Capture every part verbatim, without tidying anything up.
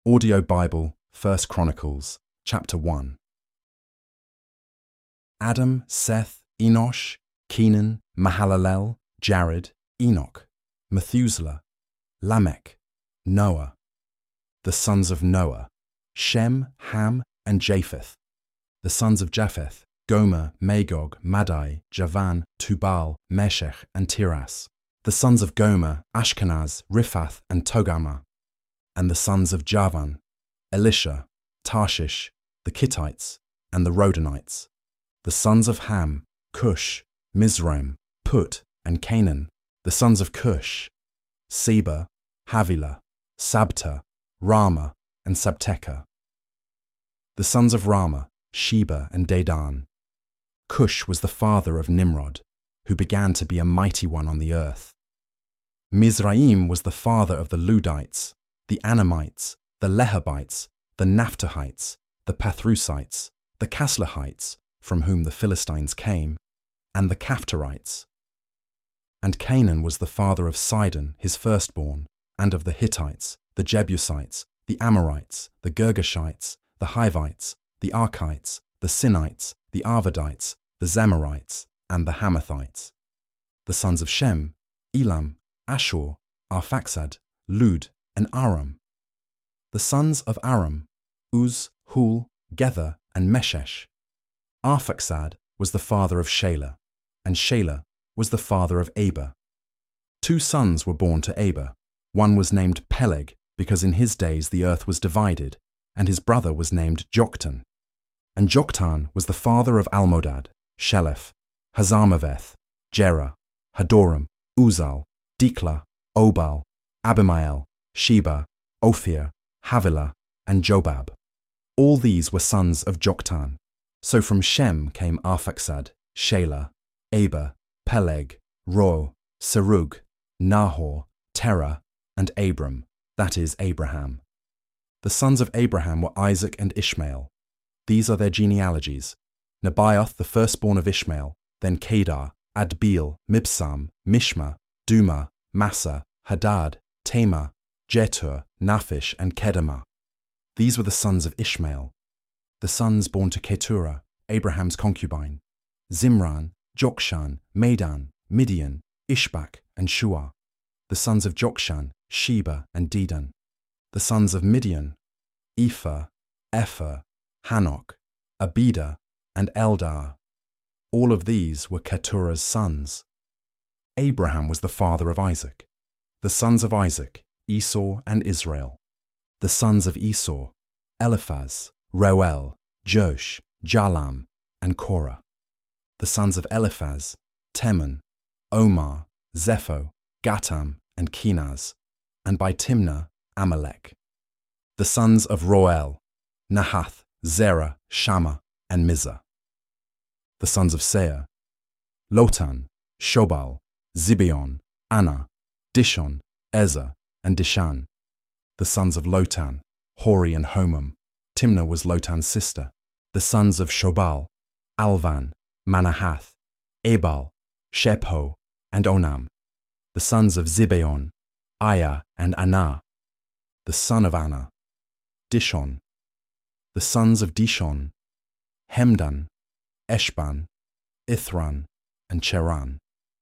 Audio Bible, First Chronicles, chapter one. Adam, Seth, Enosh, Kenan, Mahalalel, Jared, Enoch, Methuselah, Lamech, Noah. The sons of Noah, Shem, Ham, and Japheth. The sons of Japheth, Gomer, Magog, Madai, Javan, Tubal, Meshech, and Tiras. The sons of Gomer, Ashkenaz, Riphath, and Togarmah. And the sons of Javan, Elisha, Tarshish, the Kittites, and the Rodanites. The sons of Ham, Cush, Mizraim, Put, and Canaan. The sons of Cush, Seba, Havilah, Sabta, Rama, and Sabteka. The sons of Rama, Sheba and Dedan. Cush was the father of Nimrod, who began to be a mighty one on the earth. Mizraim was the father of the Ludites, the Anamites, the Lehabites, the Naphtuhites, the Pathrusites, the Caslahites, from whom the Philistines came, and the Caphtorites. And Canaan was the father of Sidon, his firstborn, and of the Hittites, the Jebusites, the Amorites, the Girgashites, the Hivites, the Archites, the Sinites, the Arvadites, the Zemarites, and the Hamathites. The sons of Shem, Elam, Ashur, Arphaxad, Lud, and Aram. The sons of Aram, Uz, Hul, Gether, and Meshesh. Arphaxad was the father of Shelah, and Shelah was the father of Eber. Two sons were born to Eber. One was named Peleg, because in his days the earth was divided, and his brother was named Joktan. And Joktan was the father of Almodad, Sheleph, Hazarmaveth, Jerah, Hadoram, Uzal, Diklah, Obal, Abimael, Sheba, Ophir, Havilah, and Jobab. All these were sons of Joktan. So from Shem came Arphaxad, Shelah, Eber, Peleg, Ro, Serug, Nahor, Terah, and Abram, that is Abraham. The sons of Abraham were Isaac and Ishmael. These are their genealogies: Nebaioth, the firstborn of Ishmael, then Kedar, Adbeel, Mibsam, Mishma, Duma, Massa, Hadad, Tamar, Jetur, Naphish, and Kedemah. These were the sons of Ishmael. The sons born to Keturah, Abraham's concubine: Zimran, Jokshan, Medan, Midian, Ishbak, and Shuah. The sons of Jokshan, Sheba, and Dedan. The sons of Midian: Ephah, Epher, Hanok, Abida, and Eldar. All of these were Keturah's sons. Abraham was the father of Isaac. The sons of Isaac, Esau and Israel. The sons of Esau, Eliphaz, Reuel, Josh, Jalam, and Korah. The sons of Eliphaz, Teman, Omar, Zepho, Gatam, and Kenaz, and by Timnah, Amalek. The sons of Roel, Nahath, Zerah, Shammah, and Mizah. The sons of Seir, Lotan, Shobal, Zibeon, Anna, Dishon, Ezer, and Dishan. The sons of Lotan, Hori and Homam. Timnah was Lotan's sister. The sons of Shobal, Alvan, Manahath, Ebal, Shepho, and Onam. The sons of Zibeon, Aya and Anah. The son of Anah, Dishon. The sons of Dishon, Hemdan, Eshban, Ithran, and Cheran.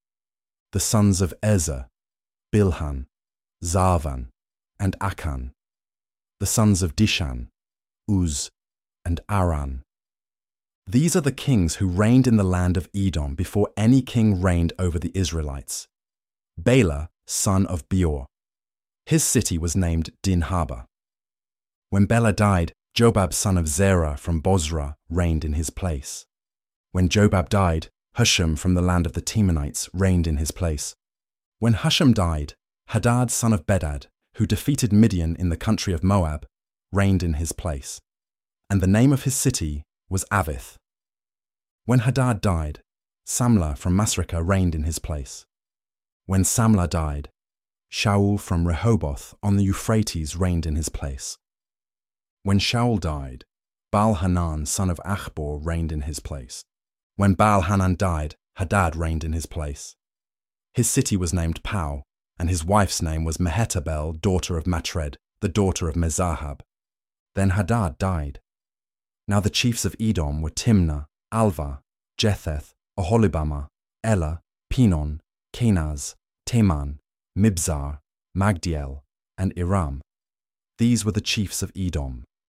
The sons of Ezer, Bilhan, Zarvan, and Akan. The sons of Dishan, Uz, and Aran. These are the kings who reigned in the land of Edom before any king reigned over the Israelites. Bela, son of Beor. His city was named Dinhaba. When Bela died, Jobab, son of Zerah from Bozrah, reigned in his place. When Jobab died, Husham from the land of the Temanites reigned in his place. When Husham died, Hadad, son of Bedad, who defeated Midian in the country of Moab, reigned in his place. And the name of his city was Avith. When Hadad died, Samlah from Masrekah reigned in his place. When Samlah died, Shaul from Rehoboth on the Euphrates reigned in his place. When Shaul died, Baal-Hanan, son of Achbor, reigned in his place. When Baal-Hanan died, Hadad reigned in his place. His city was named Pau, and his wife's name was Mehetabel, daughter of Matred, the daughter of Mezahab, Then Hadad died. Now the chiefs of Edom were Timnah, Alva, Jetheth, Oholibamah, Elah, Pinon, Kenaz, Teman, Mibzar, Magdiel, and Iram. These were the chiefs of Edom.